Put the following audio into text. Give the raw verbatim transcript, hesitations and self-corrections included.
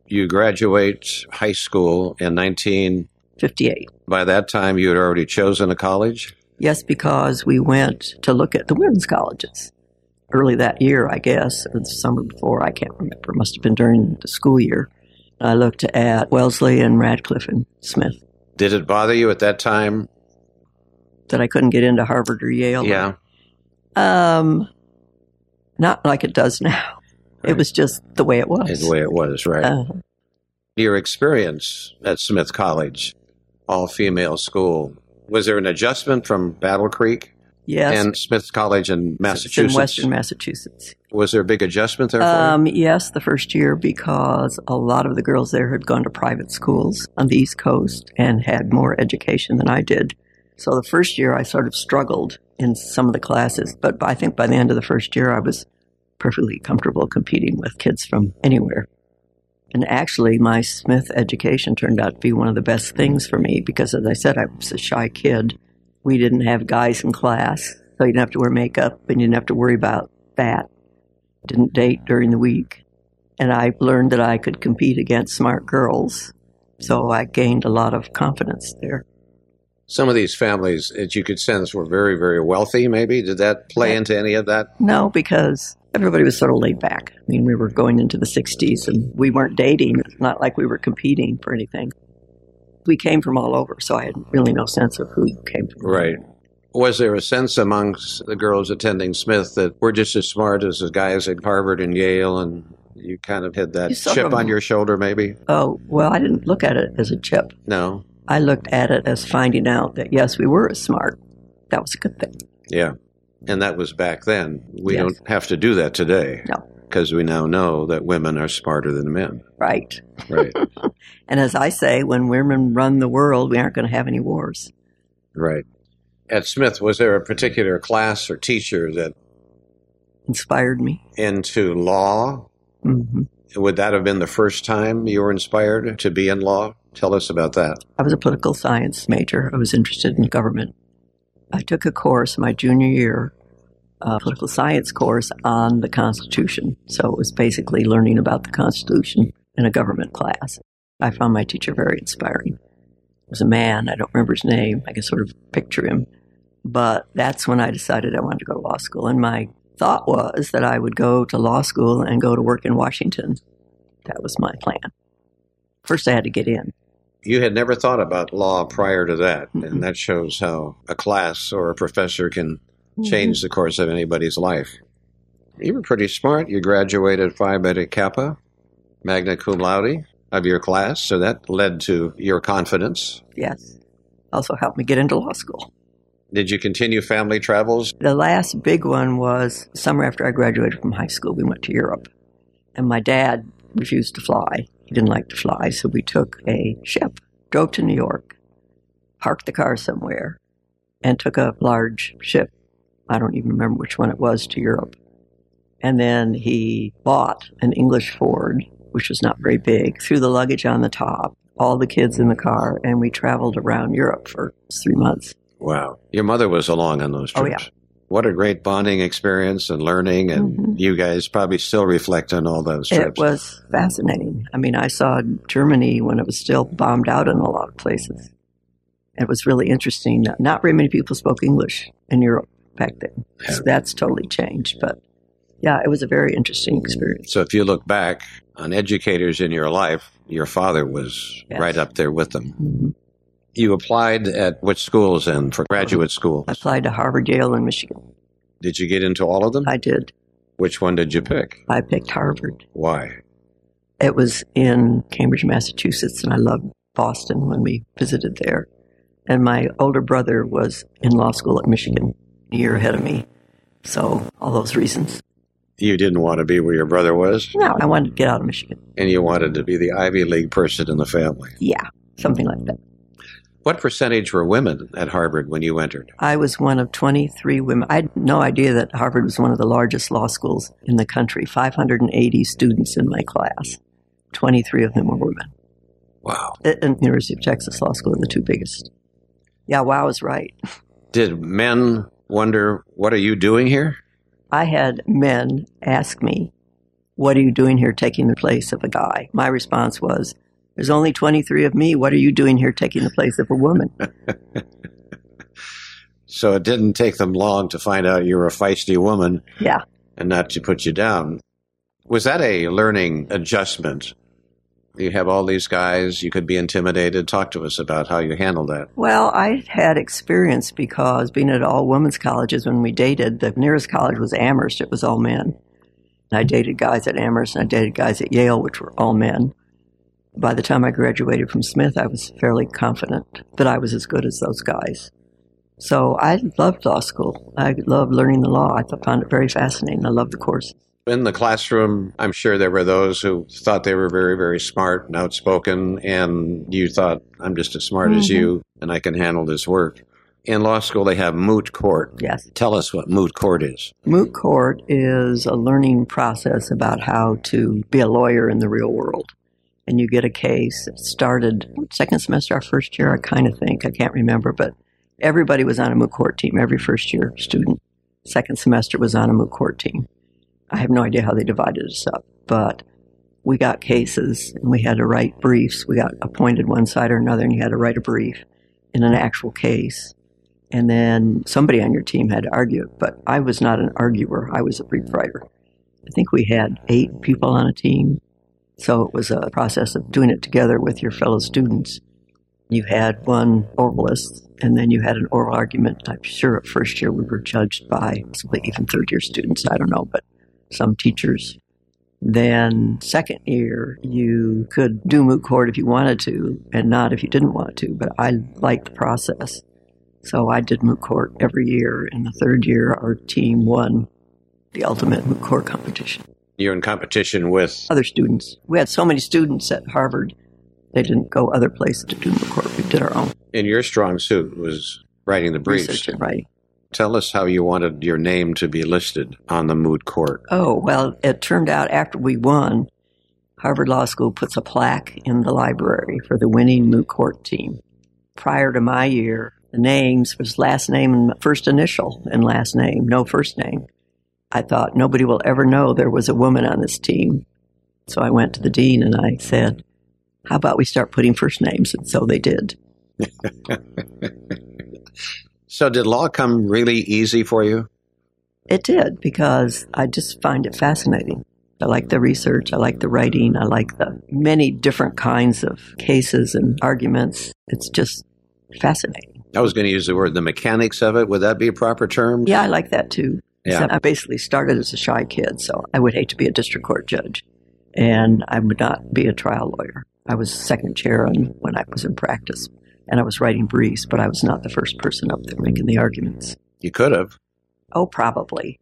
You graduate high school in nineteen fifty-eight. By that time, you had already chosen a college? Yes, because we went to look at the women's colleges. Early that year, I guess, or the summer before, I can't remember. It must have been during the school year. I looked at Wellesley and Radcliffe and Smith. Did it bother you at that time? That I couldn't get into Harvard or Yale? Yeah. Um, not like it does now. Right. It was just the way it was. It's the way it was, right. Uh, Your experience at Smith College, all-female school, was there an adjustment from Battle Creek? Yes. And Smith College in Massachusetts? It's in western Massachusetts. Was there a big adjustment there for um, you? Yes, the first year, because a lot of the girls there had gone to private schools on the East Coast and had more education than I did. So the first year I sort of struggled in some of the classes, but I think by the end of the first year I was perfectly comfortable competing with kids from anywhere. And actually my Smith education turned out to be one of the best things for me because, as I said, I was a shy kid. We didn't have guys in class, so you didn't have to wear makeup and you didn't have to worry about that. Didn't date during the week. And I learned that I could compete against smart girls, so I gained a lot of confidence there. Some of these families that you could sense were very, very wealthy, maybe? Did that play yeah. into any of that? No, because everybody was sort of laid back. I mean, we were going into the sixties, and we weren't dating. It's not like we were competing for anything. We came from all over, so I had really no sense of who came from. Right. Was there a sense amongst the girls attending Smith that we're just as smart as the guys at Harvard and Yale, and you kind of had that chip of, on your shoulder, maybe? Oh, well, I didn't look at it as a chip. No. I looked at it as finding out that, yes, we were as smart. That was a good thing. Yeah. And that was back then. We yes. don't have to do that today. No. Because we now know that women are smarter than men. Right. Right. And as I say, when women run the world, we aren't going to have any wars. Right. At Smith, was there a particular class or teacher that inspired me? Into law? Mm-hmm. Would that have been the first time you were inspired to be in law? Tell us about that. I was a political science major. I was interested in government. I took a course my junior year, a political science course on the Constitution. So it was basically learning about the Constitution in a government class. I found my teacher very inspiring. He was a man. I don't remember his name. I can sort of picture him. But that's when I decided I wanted to go to law school. And my thought was that I would go to law school and go to work in Washington. That was my plan. First, I had to get in. You had never thought about law prior to that, mm-hmm. and that shows how a class or a professor can change mm-hmm. the course of anybody's life. You were pretty smart. You graduated Phi Beta Kappa, magna cum laude of your class, so that led to your confidence. Yes. Also helped me get into law school. Did you continue family travels? The last big one was the summer after I graduated from high school. We went to Europe, and my dad refused to fly. He didn't like to fly, so we took a ship, drove to New York, parked the car somewhere, and took a large ship. I don't even remember which one it was, to Europe. And then he bought an English Ford, which was not very big, threw the luggage on the top, all the kids in the car, and we traveled around Europe for three months. Wow. Your mother was along on those trips. Oh, yeah. What a great bonding experience and learning, and mm-hmm. you guys probably still reflect on all those trips. It was fascinating. I mean, I saw Germany when it was still bombed out in a lot of places. It was really interesting. Not very many people spoke English in Europe back then. Yeah. So that's totally changed. But yeah, it was a very interesting experience. So if you look back on educators in your life, your father was yes. right up there with them. Mm-hmm. You applied at which schools and for graduate school? I applied to Harvard, Yale, and Michigan. Did you get into all of them? I did. Which one did you pick? I picked Harvard. Why? It was in Cambridge, Massachusetts, and I loved Boston when we visited there. And my older brother was in law school at Michigan, a year ahead of me. So all those reasons. You didn't want to be where your brother was? No, I wanted to get out of Michigan. And you wanted to be the Ivy League person in the family? Yeah, something like that. What percentage were women at Harvard when you entered? I was one of twenty-three women. I had no idea that Harvard was one of the largest law schools in the country. five hundred eighty students in my class. twenty-three of them were women. Wow. And the University of Texas Law School are the two biggest. Yeah, wow is right. Did men wonder, what are you doing here? I had men ask me, what are you doing here taking the place of a guy? My response was, there's only twenty-three of me. What are you doing here taking the place of a woman? So it didn't take them long to find out you were a feisty woman. Yeah. And not to put you down. Was that a learning adjustment? You have all these guys, you could be intimidated. Talk to us about how you handled that. Well, I had experience because being at all women's colleges when we dated, the nearest college was Amherst. It was all men. And I dated guys at Amherst and I dated guys at Yale, which were all men. By the time I graduated from Smith, I was fairly confident that I was as good as those guys. So I loved law school. I loved learning the law. I found it very fascinating. I loved the courses. In the classroom, I'm sure there were those who thought they were very, very smart and outspoken, and you thought, I'm just as smart mm-hmm. as you, and I can handle this work. In law school, they have moot court. Yes. Tell us what moot court is. Moot court is a learning process about how to be a lawyer in the real world. And you get a case. It started second semester, our first year, I kind of think. I can't remember, but everybody was on a moot court team, every first year student. Second semester was on a moot court team. I have no idea how they divided us up, but we got cases and we had to write briefs. We got appointed one side or another and you had to write a brief in an actual case. And then somebody on your team had to argue it, but I was not an arguer. I was a brief writer. I think we had eight people on a team. So it was a process of doing it together with your fellow students. You had one oralist, and then you had an oral argument. I'm sure at first year we were judged by possibly even third-year students. I don't know, but some teachers. Then second year, you could do moot court if you wanted to, and not if you didn't want to. But I liked the process. So I did moot court every year. In the third year, our team won the ultimate moot court competition. You're in competition with? Other students. We had so many students at Harvard, they didn't go other places to do moot court. We did our own. And your strong suit was writing the briefs. Research and writing. Tell us how you wanted your name to be listed on the moot court. Oh, well, it turned out after we won, Harvard Law School puts a plaque in the library for the winning moot court team. Prior to my year, the names was last name and first initial and last name, no first name. I thought nobody will ever know there was a woman on this team. So I went to the dean and I said, how about we start putting first names? And so they did. So did law come really easy for you? It did, because I just find it fascinating. I like the research. I like the writing. I like the many different kinds of cases and arguments. It's just fascinating. I was going to use the word the mechanics of it. Would that be a proper term? Yeah, I like that too. Yeah. Except I basically started as a shy kid, so I would hate to be a district court judge. And I would not be a trial lawyer. I was second chair when I was in practice. And I was writing briefs, but I was not the first person up there making the arguments. You could have. Oh, probably.